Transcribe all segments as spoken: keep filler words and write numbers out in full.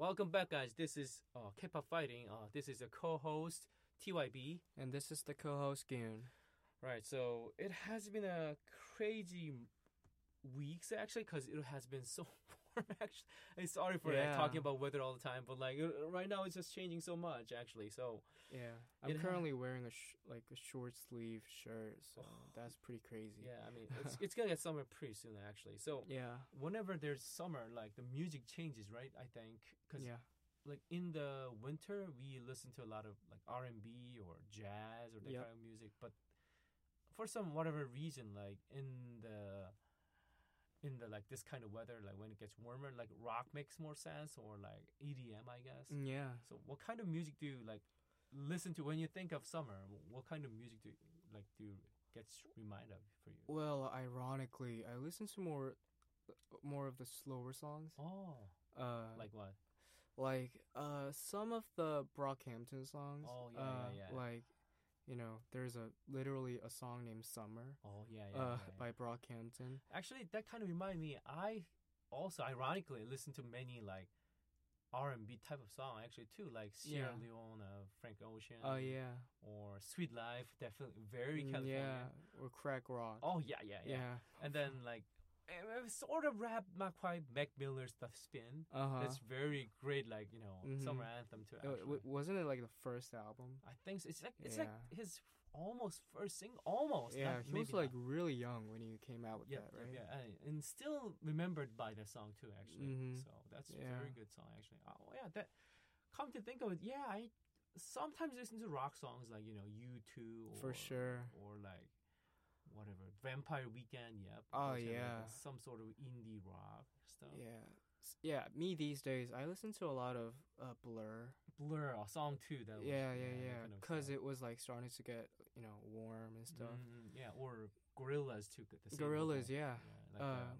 Welcome back, guys. This is uh, K-pop Fighting. Uh, this is a co-host T Y B, and this is the co-host Gyun. Right. So it has been a crazy weeks actually, because it has been so warm. Actually, I'm sorry for yeah. like, talking about weather all the time, but like right now it's just changing so much actually. So yeah, I'm currently ha- wearing a sh- like a short sleeve shirt, so oh. that's pretty crazy. Yeah, I mean it's it's gonna get summer pretty soon actually. So yeah, whenever there's summer, like the music changes, right? I think because yeah. like in the winter we listen to a lot of like R and B or jazz or that yep. kind of music, but for some whatever reason, like in the in the like this kind of weather, like when it gets warmer, like rock makes more sense, or like E D M, I guess. Yeah. So what kind of music do you like listen to when you think of summer? What kind of music do you, like do you get remind of for you? Well, ironically, I listen to more more of the slower songs. Oh. Uh, like what? Like uh, some of the Brockhampton songs. Oh yeah, uh, yeah, yeah. Like, you know, there's a literally a song named Summer. Oh yeah, yeah, uh, yeah, yeah. by Brockhampton. Actually, that kind of reminded me. I also ironically listen to many like R and B type of song actually too, like Sierra Yeah. Leone, uh, Frank Ocean. Oh yeah. Or Sweet Life, definitely very California. Yeah, or crack rock. Oh yeah, yeah, yeah. Yeah. And then like eh, sort of rap, not quite Mac Miller stuff spin. Uh-huh. That's very great, like you know, Mhm. summer anthem too. Uh, Actually. w- wasn't it like the first album? I think so. It's like it's Yeah. like his almost first single, almost. Yeah, not, he was maybe like not. really young when he came out with Yeah, that, right? yeah, and, and still remembered by the song too. Actually, Mhm. so that's a Yeah. very good song. Actually, oh yeah, that. Come to think of it, yeah, I sometimes listen to rock songs like you know U two or, For sure. or like whatever Vampire Weekend. Yep. Oh, which are, like, yeah. some sort of indie rock stuff. Yeah. S- Yeah, me these days, I listen to a lot of uh, Blur. Blur, a song too. That was, Yeah, yeah, that yeah. kind of Because stuff. it was like starting to get, you know, warm and stuff. Mhm, yeah, or Gorillaz too. The same Gorillas, vocal. yeah. like, Uh, uh,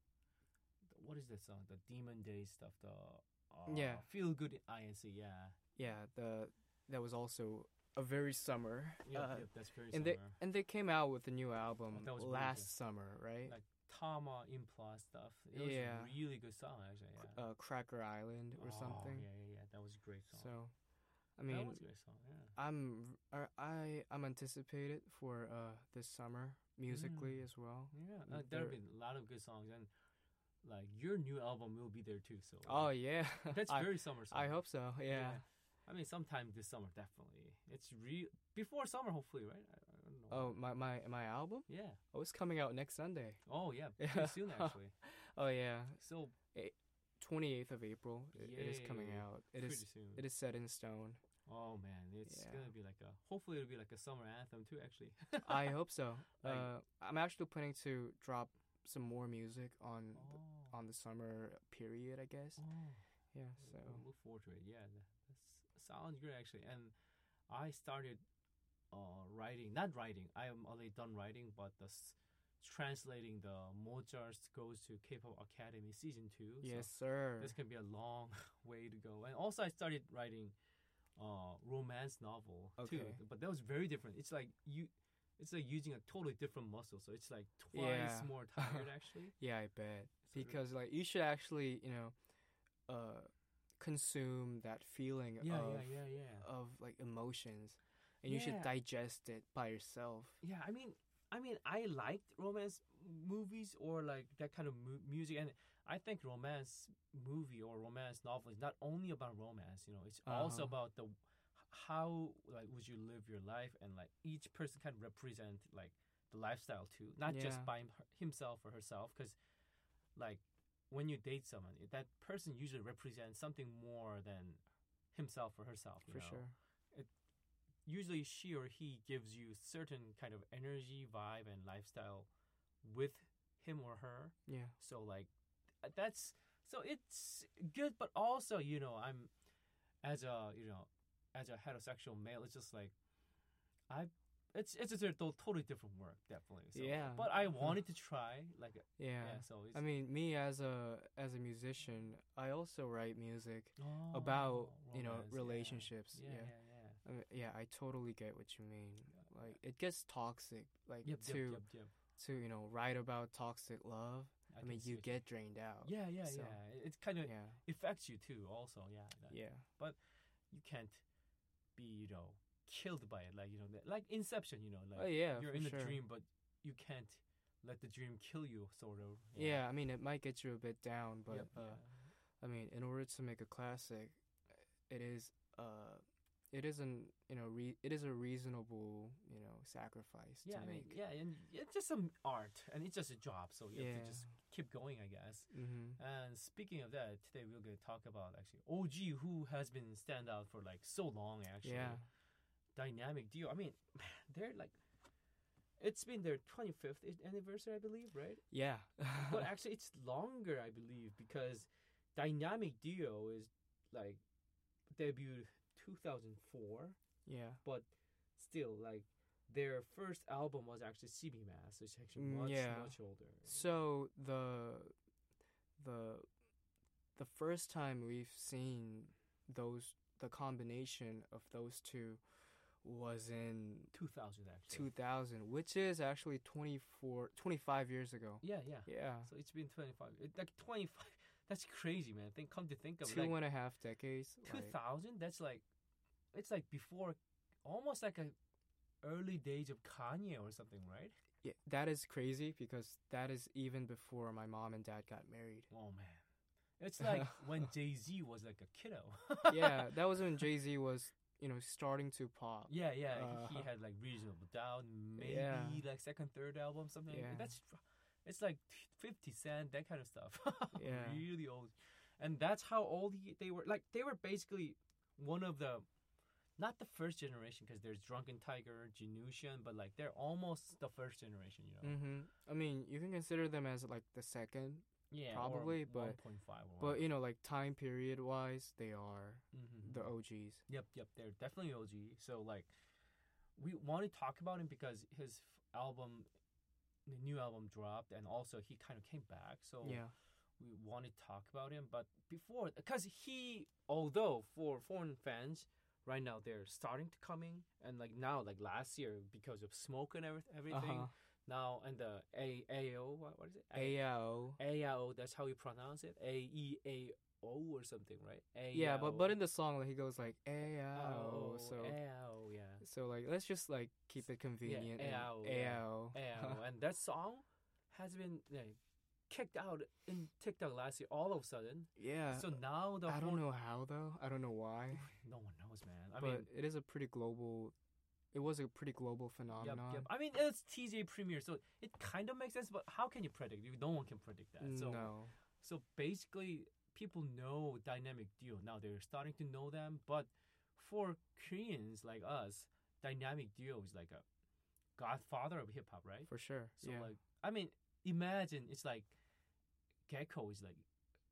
what is that song? The Demon Days stuff. The uh, Yeah. Feel Good I N C. Yeah. Yeah, the that was also a very summer. Yep, uh, yep, that's very and summer. they and they came out with a new album Oh, that was really last good. summer, right? Like Tama Impla stuff. It was Yeah. a really good song actually. Yeah. uh, Cracker Island or Oh, something. Yeah, yeah, yeah. That was a great song. So, I that mean, was a great song. Yeah. I'm I I- I'm anticipated for uh this summer musically Mm. as well. Yeah, uh, Mm, there'll there- be a lot of good songs, and like your new album will be there too. So Oh yeah, that's I, very summer song. I hope so. Yeah. I mean, sometime this summer definitely. It's real before summer, hopefully, right? I, I don't know. Oh my my my album? Yeah. Oh, it's coming out next Sunday. Oh yeah. Yeah. Pretty soon actually. Oh yeah, So twenty-eighth of April. It, it is coming Yay. out. It pretty is soon. it is set in stone. Oh man, it's Yeah. gonna be like a. Hopefully, it'll be like a summer anthem too. Actually. I hope so. Like- Uh, I'm actually planning to drop some more music on the, Oh. on the summer period, I guess. Oh. Yeah. So We'll look forward to it. Yeah, that that's, sounds great actually. And I started uh, writing, not writing. I am already done writing, but the s- translating the Mozart Goes to K-pop Academy season two. yes, So sir. this can be a long way to go. And also, I started writing uh, romance novel Okay. too. But that was very different. It's like you. It's like using a totally different muscle, so it's like twice Yeah. more tired actually. Yeah, I bet. So the- Because like you should actually, you know, uh, consume that feeling Yeah, of yeah, yeah, yeah. of like emotions, and you should Yeah. digest it by yourself. Yeah, I mean, I mean, I liked romance movies or like that kind of mu- music, and I think romance movie or romance novel is not only about romance. You know, it's also Uh-huh. about the how like would you live your life, and like each person can represent like the lifestyle too, not just Yeah. by him- himself or herself. Because like when you date someone, that person usually represents something more than himself or herself. You For know? sure. Usually she or he gives you certain kind of energy, vibe, and lifestyle with him or her. Yeah. So like that's so it's good, but also you know I'm as a you know as a heterosexual male, it's just like I it's it's just a to- totally different work, definitely. So, Yeah. But I wanted to try like Yeah. yeah. So it's I mean, me as a as a musician, I also write music oh, about you know romance, yeah. relationships. Yeah, Yeah. yeah, yeah. I mean, yeah, I totally get what you mean. Yeah, Like it gets toxic, like Yep, to yep, yep, yep. to you know write about toxic love. I, I can mean, see you what get drained out. Yeah, yeah, so, yeah. It, it kind of Yeah. affects you too. Also, yeah. That, Yeah. You can't be, you know, killed by it. Like you know, that- like Inception. You know, like Oh yeah. you're for in a sure. dream, but you can't let the dream kill you. Sort of. Yeah. I mean, it might get you a bit down, but Yep, uh, yeah. I mean, in order to make a classic, it is uh, it isn't you know re- it is a reasonable you know sacrifice Yeah, to I mean, make. yeah, and it's just some art, and it's just a job, so you have Yeah. to just keep going, I guess. Mm-hmm. And speaking of that, today we're going to talk about actually O G, who has been stand out for like so long, actually. Yeah. Dynamic Duo. I mean, they're like, it's been their twenty-fifth anniversary, I believe, right? Yeah. But actually, it's longer, I believe, because Dynamic Duo is like debuted two thousand four, yeah. but still, like, their first album was actually C B Mass, which is actually Mm, much, yeah. much older. So the the the first time we've seen those the combination of those two was in two thousand, actually. two thousand, which is actually twenty-four, twenty-five years ago. Yeah, yeah. Yeah. So it's been twenty-five. It, like twenty-five. That's crazy, man. Think, come to think of it. Two Like, and a half decades. two like- thousand, that's like, it's like before, almost like a early days of Kanye or something, right? yeah, that is crazy because that is even before my mom and dad got married. Oh, man. It's like when Jay-Z was like a kiddo. Yeah, that was when Jay-Z was, you know, starting to pop. Yeah, yeah. Uh, he had like Reasonable Doubt, maybe Yeah. like second, third album, something. Yeah. That's, it's like fifty Cent, that kind of stuff. Yeah. Really old. And that's how old he, they were. Like, they were basically one of the, not the first generation, because there's Drunken Tiger, Genution, but like they're almost the first generation, you know? Mm-hmm. I mean, you can consider them as like the second, Yeah, Probably, or but- one point five or but you know, like time period wise, they are mm-hmm. the O Gs. Yep, yep, they're definitely O G. So like, we want to talk about him because his f- album, the new album dropped, and also he kind of came back. So Yeah. we want to talk about him. But before, because he, although for foreign fans, right now they're starting to coming, and like now, like last year, because of smoke and every- everything, Uh-huh. now and the A A O, what, what is it? A O. A A O, that's how you pronounce it. A E A O or something, right? A Yeah, but but in the song like, he goes like A O. Oh, So A A O, yeah. so like let's just like keep it convenient. and A O, A yeah. O. A A O. And that song has been like, kicked out in TikTok last year all of a sudden. Yeah. So now the I whole, don't know how though. I don't know why. no one knows, man. I but mean, it is a pretty global. It was a pretty global yep, phenomenon. yep. I mean, it's T J Premier, so it kind of makes sense. But how can you predict? No one can predict that. So no. So basically, people know Dynamic Duo. Now they're starting to know them. But for Koreans like us, Dynamic Duo is like a godfather of hip hop, right? For sure. So yeah. like, I mean, imagine it's like Gecko is like,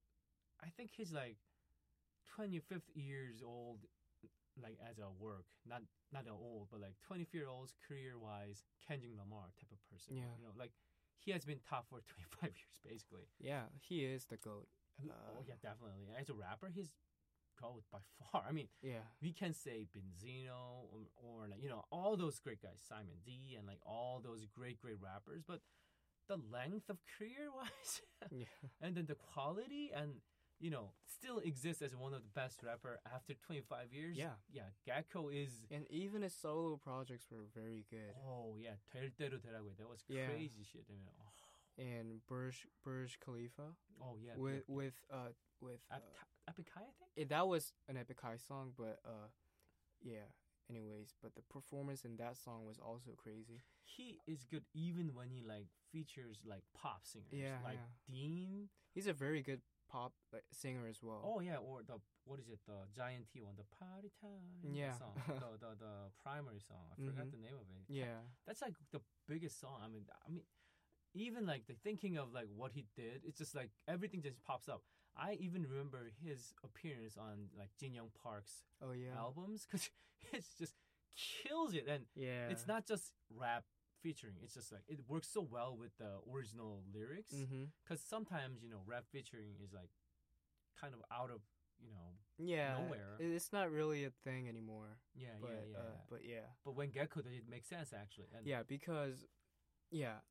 I think he's like twenty-fifth years old, like as a work, not not that old, but like twenty-five year olds career wise, Kendrick Lamar type of person. Yeah. You know, like he has been top for twenty-five years basically. yeah, he is the goat. He- Uh, oh yeah, definitely. And as a rapper, he's goat by far. I mean, Yeah. we can say Benzino or, or like, you know, all those great guys, Simon D, and like all those great great rappers, but the length of career wise Yeah. and then the quality and you know still exists as one of the best rapper after twenty-five years. Yeah. Yeah, Gecko is. And even his solo projects were very good. Oh yeah, 될 대로 되라고. That was Yeah. crazy shit. I mean, oh, And Burj Burj Khalifa oh yeah, with yeah, yeah. with uh with uh, Ep- Epic High, I think. it, that was an Epic High song, but uh yeah. Anyways, but the performance in that song was also crazy. He is good even when he like features like pop singers. Yeah, like yeah. Dean. He's a very good pop like, singer as well. Oh yeah, or the what is it? The Giant T one, the Party Time Yeah. song, the, the the primary song. I forgot Mhm. the name of it. Yeah. That's like the biggest song. I mean, I mean, even like the thinking of like what he did, it's just like everything just pops up. I even remember his appearance on like Jin Young Park's Oh yeah. albums because it's just kills it, and Yeah. it's not just rap featuring. It's just like it works so well with the original lyrics Mhm. because sometimes you know rap featuring is like kind of out of you know Yeah. nowhere. it- It's not really a thing anymore. yeah But yeah yeah. uh, but yeah. but when Gecko did it, makes sense actually. And Yeah, because yeah,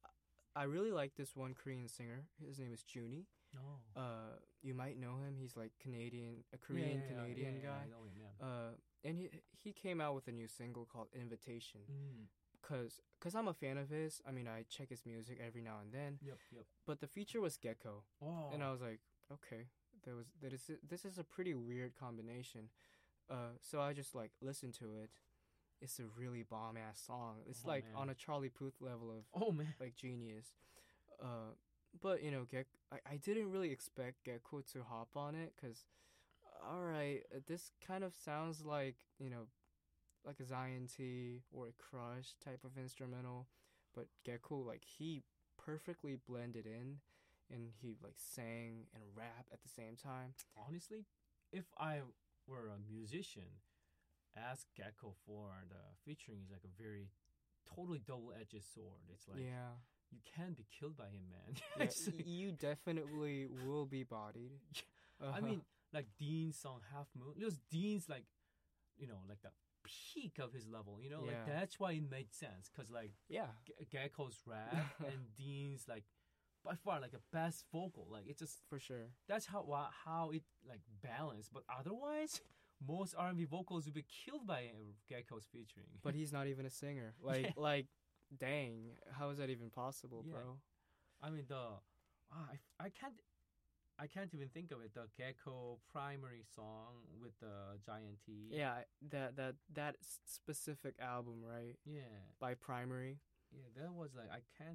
I really like this one Korean singer. His name is Junie. Oh. Uh, you might know him. He's like Canadian, a Yeah, Korean yeah, yeah, Canadian yeah, yeah, guy. I know him, yeah. Uh, and he he came out with a new single called Invitation. Mm. Cause, cause I'm a fan of his. I mean, I check his music every now and then. Yep, yep. But the feature was Gecko, Oh. and I was like, okay, there was that is this is a pretty weird combination. Uh, so I just like listened to it. It's a really bomb ass song. It's Oh, like man. on a Charlie Puth level of Oh man. like genius. Uh, but you know, Gek, I, I didn't really expect Gecko to hop on it because, all right, uh, this kind of sounds like you know, like a Zion T or a Crush type of instrumental, but Gecko like he perfectly blended in, and he like sang and rap at the same time. Honestly, if I were a musician, ask Gecko for the featuring is like a very totally double-edged sword. It's like Yeah, you can be killed by him, man. yeah It's- y- you definitely will be bodied. I Uh-huh. mean, like Dean's song Half Moon. It was Dean's like, you know, like the peak of his level. You know, like Yeah. that's why it made sense because like yeah, Ge- Gecko's rap and Dean's like by far like the best vocal. Like it just for sure. that's how wha- how it like balanced. But otherwise, most R and B vocals would be killed by uh, Gecko's featuring. But he's not even a singer. Like, Yeah. like, dang, how is that even possible, Yeah. bro? I mean the ah, I, I can't I can't even think of it. The Gecko primary song with the Giant T. Yeah, that that that s- specific album, right? Yeah. By Primary. Yeah, that was like I can't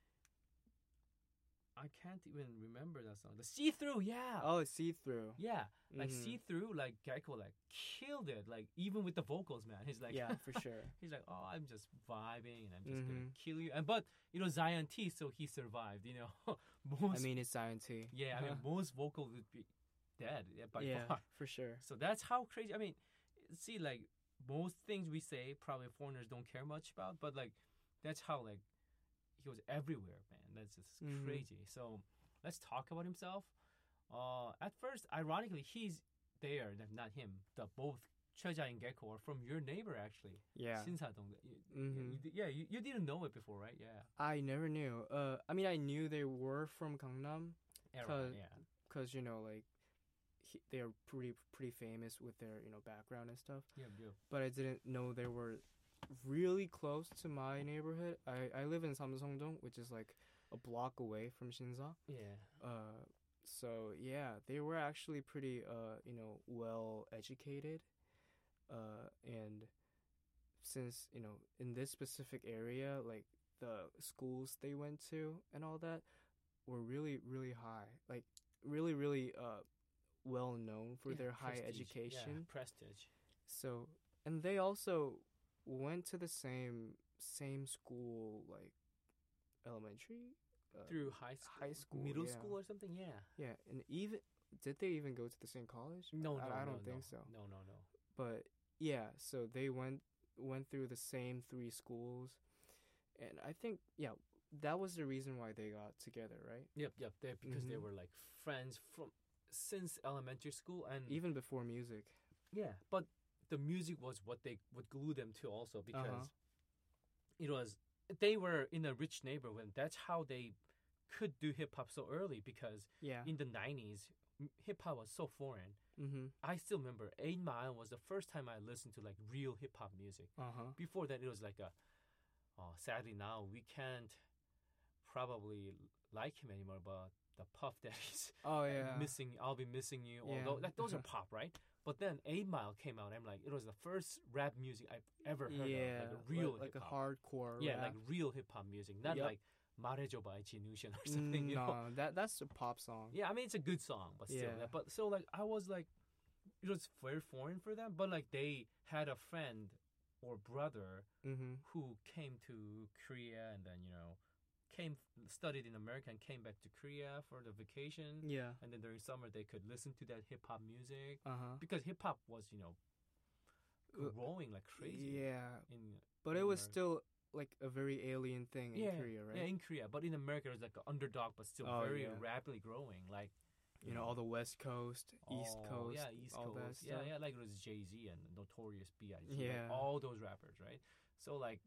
I can't even remember that song. The See Through, yeah. Oh, See Through. Yeah. Like Mhm. See Through, like Gecko like killed it. Like even with the vocals, man. He's like Yeah, for sure. He's like, oh, I'm just vibing and I'm just gonna Mhm. kill you. And but you know Zion T, so he survived. You know, most. I mean, it's Zion T. yeah, I mean most vocals would be dead yeah, by yeah, far. for sure. So that's how crazy. I mean, see, like most things we say, probably foreigners don't care much about, but like that's how like he was everywhere, man. That's just Mhm. crazy. So let's talk about himself. Uh, at first, ironically, he's there, th- not him. The both Cheja and Gecko are from your neighbor, actually. Yeah. Sinsadong. You, Mhm. you, di- yeah, you, you didn't know it before, right? Yeah. I never knew. Uh, I mean, I knew they were from Gangnam, Era, Cause- yeah. cause you know, like, he, they're pretty pretty famous with their you know background and stuff. Yeah, yeah. But I didn't know they were really close to my neighborhood. I, I live in Samsungdong, which is like a block away from Shinsa. Yeah. Uh, so yeah, they were actually pretty uh you know well educated. Uh, and since you know in this specific area, like the schools they went to and all that were really really high, like really really uh well known for Yeah, their high prestige. education. Yeah, prestige. So, and they also went to the same same school, like elementary, uh, Through high school. high school, Middle yeah. school or something? Yeah. yeah, and even did they even go to the same college? No, no, I, I no, don't no. think so. No, no, no. But yeah, so they went went through the same three schools, and I think yeah, that was the reason why they got together, right? Yep, yep. They because they Mhm. were like friends from since elementary school and Even before music. yeah, but the music was what they would glue them to also because Uh-huh. it was they were in a rich neighborhood. That's how they could do hip hop so early because Yeah. in the nineties hip hop was so foreign. Mm-hmm. I still remember Eight Mile was the first time I listened to like real hip hop music. Uh huh. Before that, it was like a. Oh, sadly now we can't probably like him anymore. But the Puff Daddies, Oh uh, yeah. missing, I'll be missing you. Yeah. Although like those are pop, right? But then Eight Mile came out. I'm like, it was the first rap music I've ever heard yeah. of, like a real like, like hip a hop. hardcore. Yeah, rap. like real hip hop music, not Yep. like "말해줘" by Jinushan or something. You no, know? that that's a pop song. Yeah, I mean it's a good song, but still. Yeah. But so like I was like, it was very foreign for them. But like they had a friend or brother Mm-hmm. who came to Korea and then you know came studied in America and came back to Korea for the vacation. Yeah. And then during summer they could listen to that hip hop music Uh huh. because hip hop was you know Uh, growing like crazy. Yeah, In but it in was America. still like a very alien thing in yeah, Korea, right? yeah, in Korea, but in America it was like an underdog, but still Oh, very yeah. rapidly growing. Like you know, all the West Coast, East Oh, Coast, yeah, East all that Coast, yeah, stuff. yeah, like it was Jay Z and Notorious B I G, Yeah. like all those rappers, right? So like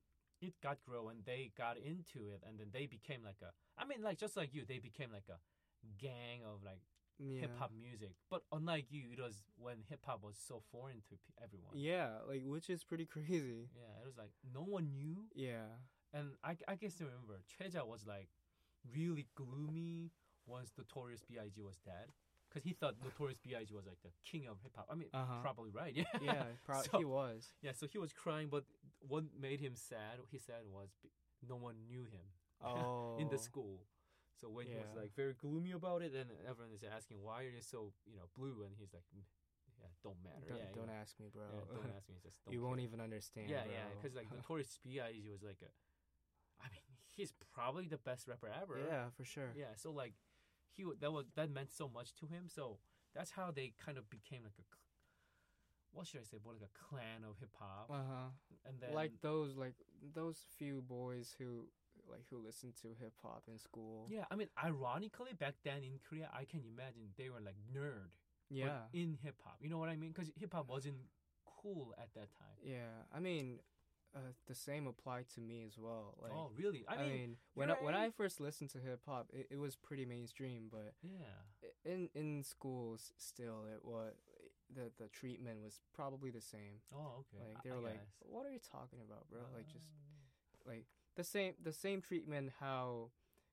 it got grow and they got into it, and then they became like a. I mean, like just like you, they became like a gang of like Yeah. hip hop music. But unlike you, it was when hip hop was so foreign to pe- everyone. Yeah, like which is pretty crazy. Yeah, it was like no one knew. Yeah. And I, I guess I remember Cheja was like really gloomy once Notorious B I G was dead, because he thought Notorious B I G was like the king of hip hop. I mean, Uh-huh. probably right. Yeah. Yeah, pro- So- he was. Yeah. So he was crying, but what made him sad? He said was be- no one knew him Oh. in the school. So when he was Yeah. like very gloomy about it, then everyone is asking why are you so you know blue, and he's like, "Mm, yeah, don't matter. Don't, yeah, don't yeah, ask me, bro. yeah, don't ask me. Just don't you won't care." even understand. Yeah, bro. yeah, because like Notorious B I G was like a, I mean, he's probably the best rapper ever. Yeah, for sure. Yeah. So like, he w- that was that meant so much to him. So that's how they kind of became like a, cl- what should I say? More like a clan of hip hop. Uh huh. And then Like those, like those few boys who, like, who listened to hip hop in school. yeah, I mean, ironically, back then in Korea, I can imagine they were like nerd. but Yeah. in hip hop, you know what I mean? Because hip hop wasn't cool at that time. Yeah. I mean, uh, the same applied to me as well. Like, oh, really? I I mean, mean, when I, you're when right. I first listened to hip hop, it, it was pretty mainstream, but yeah. i- in in schools still it was the the treatment was probably the same. Oh, okay. Like I- they I were like, guess. "What are you talking about, bro?" Like just Uh, like the same the same treatment how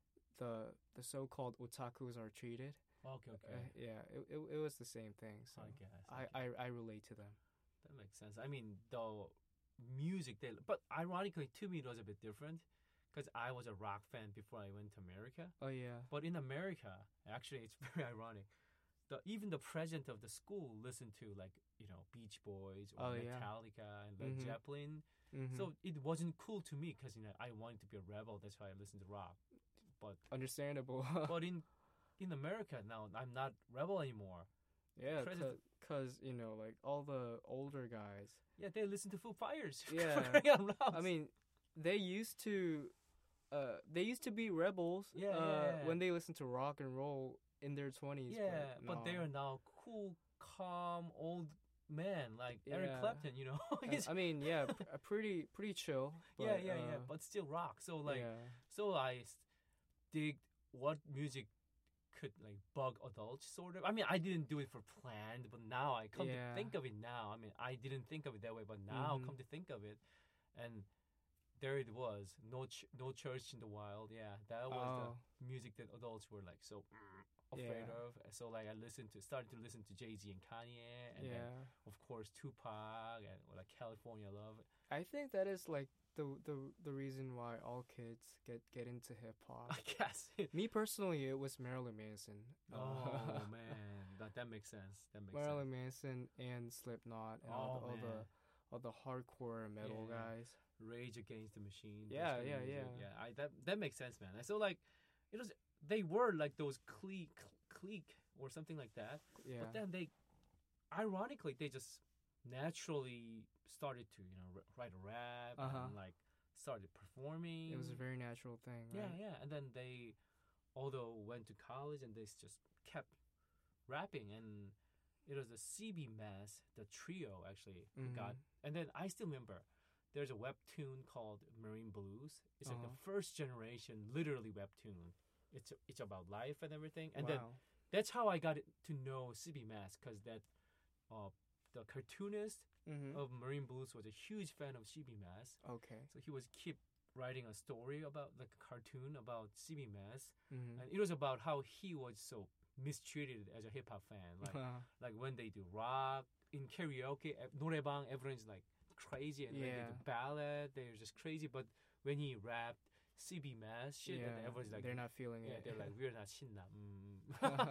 the the so-called otakus are treated. okay, okay. Uh, yeah, it, it it was the same thing. So I guess. I, okay. I I relate to them. That makes sense. I mean, the music they, but ironically, to me, it was a bit different, because I was a rock fan before I went to America. Oh yeah. But in America, actually, it's very ironic. The even the president of the school listened to like you know Beach Boys or Oh, yeah. Metallica and Led Mhm. Zeppelin. Mhm. So it wasn't cool to me because you know I wanted to be a rebel. That's why I listened to rock. But Understandable. but in in America now, I'm not rebel anymore. yeah, president- because you know, like all the older guys. Yeah, they listen to Foo Fighters. Yeah. Crying out loud. I mean, they used to, uh, they used to be rebels. Yeah, uh, yeah, yeah. When they listened to rock and roll in their twenties. yeah, but, but they no. are now cool, calm old men like Eric Yeah. Clapton. You know, Uh, He's- I mean, yeah, pr- uh, pretty pretty chill. But, yeah, yeah, yeah, uh, but still rock. So like, yeah. so I s- dig what music could like bug adults sort of. I mean, I didn't do it for planned, but now I come Yeah. to think of it now. I mean, I didn't think of it that way, but now Mhm. come to think of it, and there it was. No, ch- no church in the wild. Yeah, that was Oh. the music that adults were like so mm, afraid Yeah. of. So like I listened to, started to listen to Jay Z and Kanye, and then Yeah. of course Tupac and like California Love. I think that is like the the the reason why all kids get get into hip hop. I guess. Me personally, it was Marilyn Manson. Oh man, that that makes sense. That makes Marilyn sense. Manson and Slipknot and Oh, all, the, all man. the all the hardcore metal Yeah. guys. Rage Against the Machine. those Yeah, kind of yeah, music. yeah. Yeah, I that that makes sense, man. And so like, it was they were like those clique clique or something like that. Yeah. But then they, ironically, they just naturally started to you know r- write a rap Uh-huh. and like started performing. It was a very natural thing, yeah, right? yeah. And then they, although went to college and they s- just kept rapping, and it was the C B Mass, the trio actually Mhm. got. And then I still remember there's a webtoon called Marine Blues. It's like Uh-huh. the first generation, literally webtoon. It's it's about life and everything. And then Wow. that's how I got it to know C B Mass, because that uh, the cartoonist Mhm. of Marine Blues was a huge fan of C B Mass. Okay. So he was keep writing a story about like a cartoon about C B Mass, Mhm. and it was about how he was so mistreated as a hip hop fan. Like like when they do rock in karaoke, eh, 노래방, everyone's like crazy, and when they Yeah. do ballad, they're just crazy. But when he rapped C B Mass shit, yeah. and everyone's like, they're not feeling yeah, it. they're like, we're not 신나. Mm.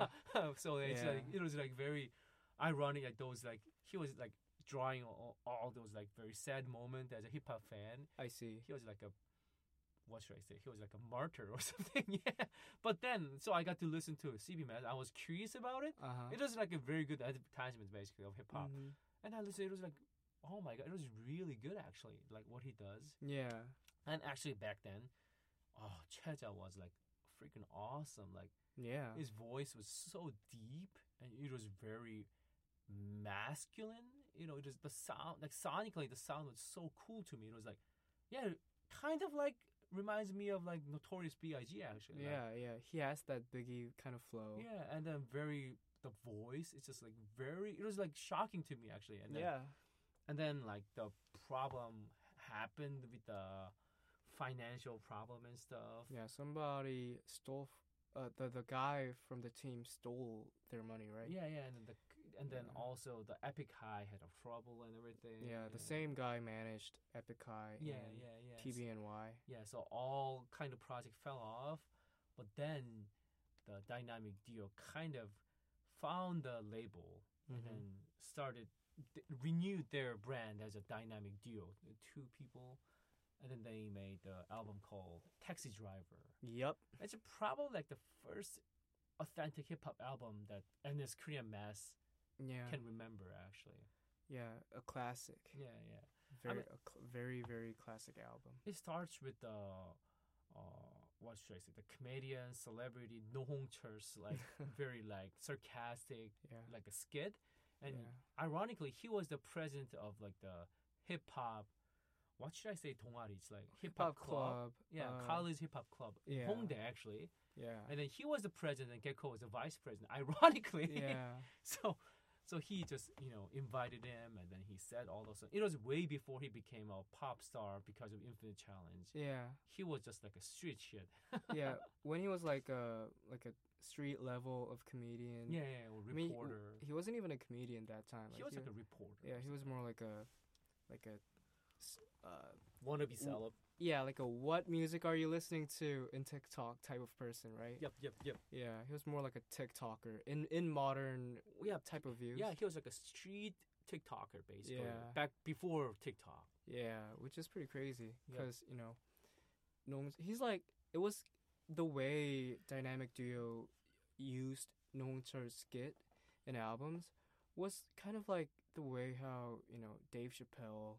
So it's Yeah. like it was like very ironic. Like those like he was like drawing all, all those like very sad moments as a hip hop fan. I see. He was like a, what should I say? He was like a martyr or something. Yeah. But then, so I got to listen to C B Mass. I was curious about it. Uh huh. It was like a very good advertisement, basically, of hip hop. Mhm. And I listened. It was like, oh my god, it was really good actually. Like what he does. Yeah. And actually back then, oh, Cheja was like freaking awesome. Like Yeah. his voice was so deep, and it was very masculine. You know, it was the sound, like sonically, the sound was so cool to me. It was like, yeah, kind of like reminds me of like Notorious B I G actually. Like, Yeah, yeah. He has that Biggie kind of flow. yeah, and then very the voice. It's just like very. It was like shocking to me actually. And then, Yeah. And then like the problem happened with the financial problem and stuff. Yeah, somebody stole f- uh, the the guy from the team stole their money, right? Yeah, yeah, and then the and then Yeah. also the Epic High had a trouble and everything. Yeah, the same guy managed Epic High Yeah, and yeah, yeah. T B N Y. Yeah, so all kind of project fell off, but then the dynamic duo kind of found the label and Mhm. then started th- renewed their brand as a dynamic duo, the two people, and then they made the album called Taxi Driver. Yep. It's probably like the first authentic hip hop album that and this Korean mass Yeah. can remember actually. Yeah, a classic. Yeah, yeah. Very mean- a cl- very very classic album. It starts with the uh what should I say, the comedian celebrity No Hong Cheol's like very like sarcastic Yeah. like a skit, and yeah. ironically he was the president of like the hip hop, what should I say, 동아리, it's like hip hop club. Yeah, uh, college hip hop club in yeah. Hongdae actually. Yeah. And then he was the president and Gecko was the vice president, ironically. Yeah. so so he just, you know, invited him and then he said all those things. It was way before he became a pop star because of Infinite Challenge. Yeah. He was just like a street shit. Yeah. When he was like a like a street level of comedian. Yeah, yeah, or I mean, reporter. he wasn't even a comedian that time. he was like a reporter. Yeah, he was more like a like a s- uh Wannabe celeb. yeah, like a what music are you listening to in TikTok type of person, right? Yep, yep, yep. Yeah, he was more like a TikToker in in modern Yeah, type of views. yeah, he was like a street TikToker basically. Yeah. Back before TikTok. Yeah, which is pretty crazy Yep. because you know, Nong's he's like it was the way Dynamic Duo used Nong's skit in albums was kind of like the way how you know Dave Chappelle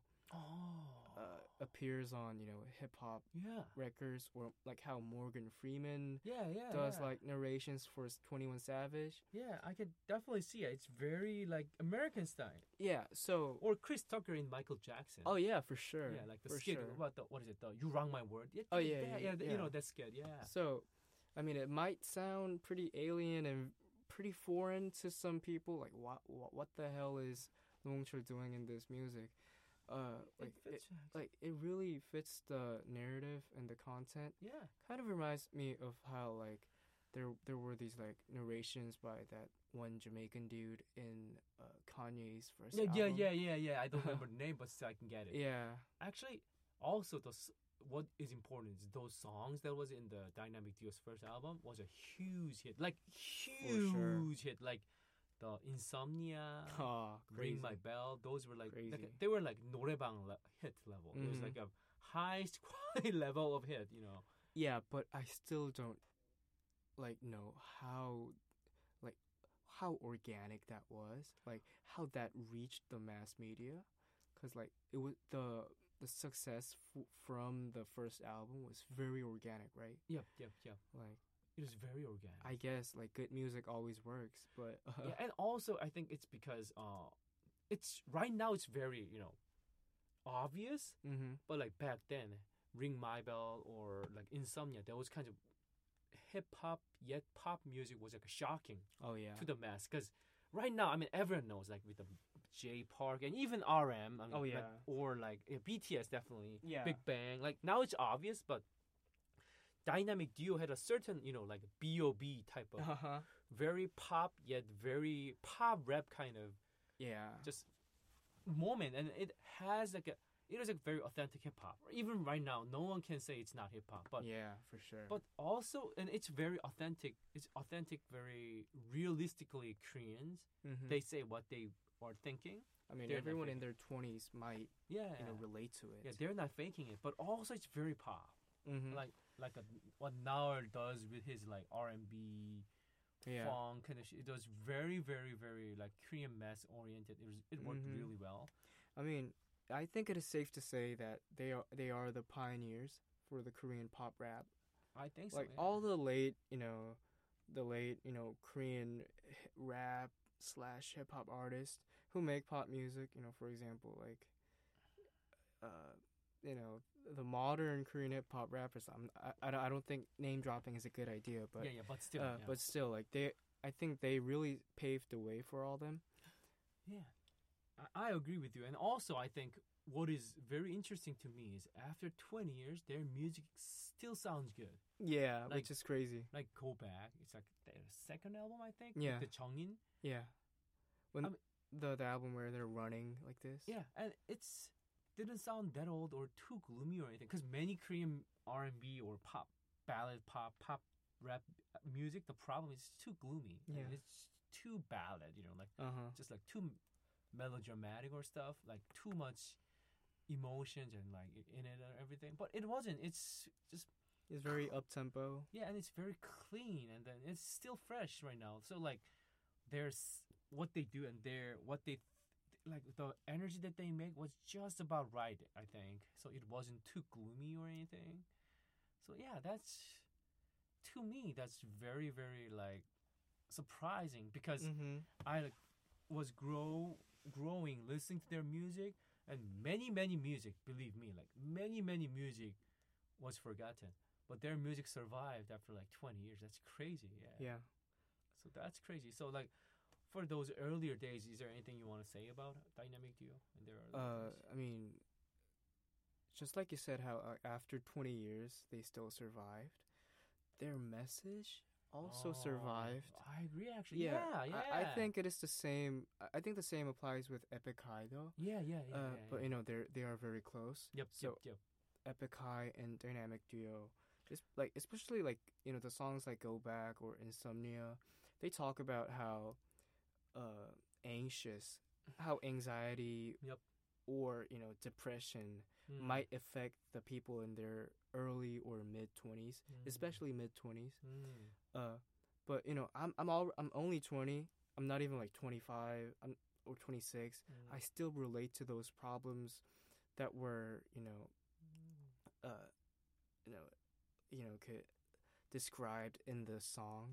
Oh. uh, appears on you know hip hop yeah. records, or like how Morgan Freeman Yeah, yeah. does yeah. like narrations for twenty-one Savage. Yeah, I can definitely see it. It's very like American style. Yeah, so Or Chris Tucker in Michael Jackson. oh yeah, for sure. Yeah, like the for skit. sure. What the what is it? The You Wrong My Word. Yeah, Oh, yeah, yeah, yeah, the- yeah. You know that skit. Yeah. So, I mean, it might sound pretty alien and pretty foreign to some people. Like, what, what, what the hell is Nongchul doing in this music? Uh, like, it it, fits. like it really fits the narrative and the content. yeah. Kind of reminds me of how like there there were these like narrations by that one Jamaican dude in uh, Kanye's first Yeah, yeah, album. yeah, yeah, yeah. I don't remember the name, but still I can get it. Yeah, Actually, also those. What is important is those songs that was in the Dynamic Duo's first album was a huge hit, like huge sure. hit, like the Insomnia, oh, crazy. Ring My Bell. Those were like, like Crazy. they were like 노래방 le- hit level. It was Mhm. like a highest quality level of hit, you know. Yeah, but I still don't like know how like how organic that was. Like how that reached the mass media, cuz like it was the the success f- from the first album was very organic, right? Yep, yep, yep. Like It was very organic. I guess like good music always works, but uh, yeah, and also I think it's because uh, it's right now it's very, you know, obvious, mhm. but like back then, Ring My Bell or like Insomnia, those kinds of hip hop yet pop music was like shocking Oh yeah. to the mass. Because right now, I mean, everyone knows like with the J Park and even R M. I mean, Oh, like, yeah. or like yeah, B T S definitely. Yeah. Big Bang. Like now it's obvious, but Dynamic Duo had a certain, you know, like B O B type of Uh-huh. very pop yet very pop rap kind of Yeah. just moment, and it has like a it is like very authentic hip hop. Even right now, no one can say it's not hip hop, but yeah, for sure. but also, and it's very authentic. It's authentic, very realistically Koreans. Mhm. They say what they are thinking. I mean, they're not everyone fake. in their twenties might Yeah, you know relate to it. yeah, they're not faking it, but also it's very pop. Mhm. Like like a, what Nair does with his like R and B, yeah. funk kind of shit. It was very, very, very like Korean mass oriented. It was it worked Mhm. really well. I mean, I think it is safe to say that they are they are the pioneers for the Korean pop rap. I think Like so. Yeah. all the late, you know, the late, you know, Korean h- rap slash hip hop artists who make pop music. You know, for example, like, uh, you know, the modern Korean hip hop rappers. I'm, I, I don't I don't think name dropping is a good idea, but yeah, yeah, but still, uh, yeah. but still, like they, I think they really paved the way for all them. Yeah, I, I agree with you. And also, I think what is very interesting to me is after twenty years, their music still sounds good. Yeah, Like- which is crazy. Like Go Back, it's like their second album, I think. Yeah. With the Chongin. Yeah, when I mean- the the album where they're running like this. Yeah, and it's didn't sound that old or too gloomy or anything. Because many Korean R and B or pop, ballad pop, pop rap music, the problem is too gloomy. Like, Yeah. it's too ballad, you know, like Uh huh. just like too melodramatic or stuff, like too much emotions and like in it and everything. But it wasn't. It's just It's very up tempo. yeah, and it's very clean, and then it's still fresh right now. So like, there's what they do and their what they like the energy that they make was just about right, I think. So it wasn't too gloomy or anything. So yeah, that's to me that's very very like surprising because Mm-hmm. I like, was grow growing listening to their music and many many music, believe me, like many many music was forgotten, but their music survived after like twenty years. That's crazy. Yeah. Yeah. So that's crazy. So like for those earlier days, is there anything you want to say about Dynamic Duo in their earlier Uh, days? I mean, just like you said, how uh, after twenty years they still survived. Their message also Oh, survived. I agree actually. Yeah, yeah. I, I think it is the same. I- I think the same applies with Epic High though. Yeah, yeah, yeah. uh, yeah, but yeah. you know they're they are very close. Yep, so yep, yep. Epic High and Dynamic Duo, it's like especially like you know the songs like Go Back or Insomnia, they talk about how uh anxious, how anxiety Yep. or you know depression Mm, might affect the people in their early or mid twenties, mm, especially mid twenties. mm, Uh, but you know, I'm I'm all I'm only twenty. I'm not even like twenty-five. I'm or twenty-six. mm, I still relate to those problems that were you know mm. uh you know you know could described in the song.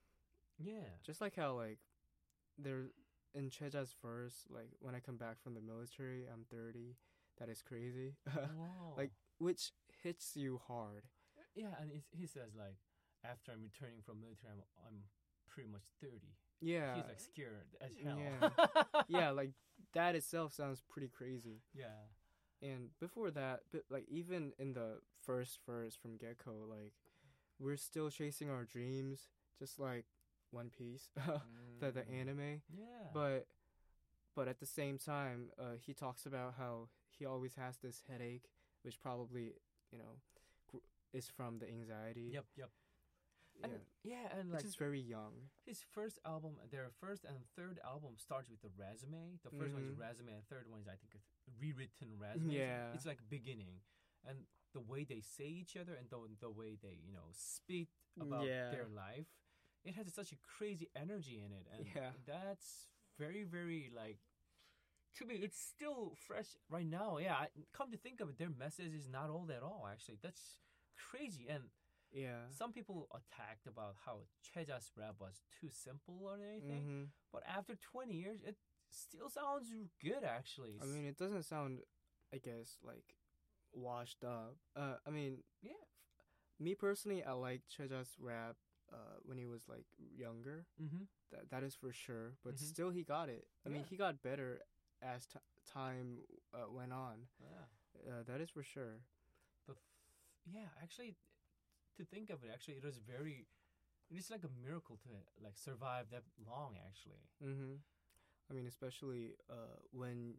Yeah. Just like how like there in Cheja's verse, like when I come back from the military, I'm thirty. That is crazy. Oh. Like which hits you hard. yeah, and it's, he says like, after I'm returning from military, I'm, I'm pretty much thirty. Yeah. He's like scared as hell. Yeah. Yeah, like that itself sounds pretty crazy. yeah. And before that, but like even in the first verse from Gecko, like we're still chasing our dreams, just like One Piece, the the Mm. anime. Yeah. But but at the same time, uh, he talks about how he always has this headache, which probably you know gr- is from the anxiety. Yep, yep. Yeah. And yeah, and Which like is very young. his first album, their first and third album starts with the resume. The first one is Mhm. resume, and third one is I think a rewritten resume. So Yeah. it's like beginning, and the way they say each other and the the way they you know speak about Yeah. their life, it has such a crazy energy in it, and Yeah. that's very very like. To me, it's still fresh right now. Yeah, I, come to think of it, their message is not old at all. Actually, that's crazy. And Yeah. some people attacked about how Cheja's rap was too simple or anything. hmm But after twenty years, it still sounds good, actually. I mean, it doesn't sound, I guess, like washed up. Uh, I mean, yeah. me personally, I like Cheja's rap uh, when he was like younger. Mm-hmm. That that is for sure. But Mhm. still, he got it. I mean, Yeah. he got better as t- time uh, went on. Yeah. Uh, that is for sure. But f- yeah, actually, to think of it, actually, it was very. It's like a miracle to like survive that long, actually. hmm I mean, especially uh, when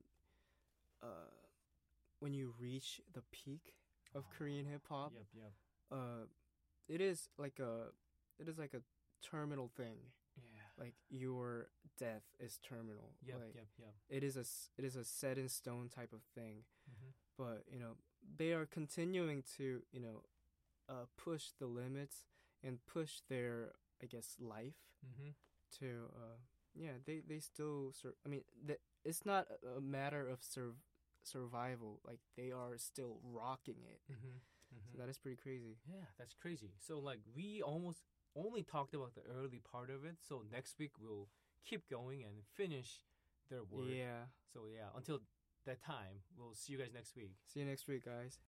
uh, when you reach the peak of Korean hip hop. Yep, yep. Uh, it is like a it is like a terminal thing. Yeah. Like your death is terminal. Yep, like yep, yep. it is a s- it is a set in stone type of thing. Mm-hmm. But you know they are continuing to you know uh, push the limits and push their I guess life Mm-hmm. to uh, yeah they they still sur- I mean the, it's not a a matter of sur- survival, like they are still rocking it. Mm-hmm. So that is pretty crazy. Yeah, that's crazy. So like we almost only talked about the early part of it. So next week we'll keep going and finish their work. Yeah. So yeah, until that time. We'll see you guys next week. See you next week, guys.